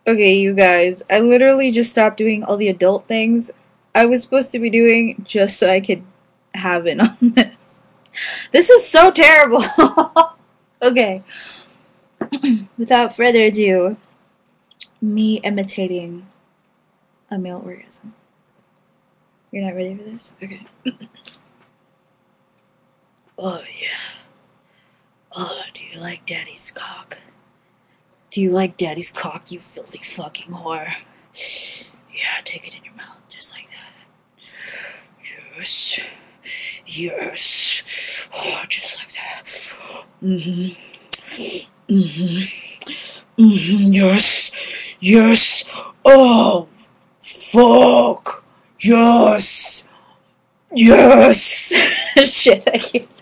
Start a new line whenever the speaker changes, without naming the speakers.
Okay, you guys, I literally just stopped doing all the adult things I was supposed to be doing just so I could have it on this. This is so terrible. Okay, without further ado, me imitating a male orgasm. You're not ready for this? Okay. Oh, yeah. Oh, do you like daddy's cock? Do you like daddy's cock, you filthy fucking whore? Yeah, take it in your mouth, just like that. Yes. Yes. Oh, just like that. Mm-hmm. Mm-hmm. Mm-hmm. Yes. Yes. Oh, fuck. Yes. Yes. Shit, I can't.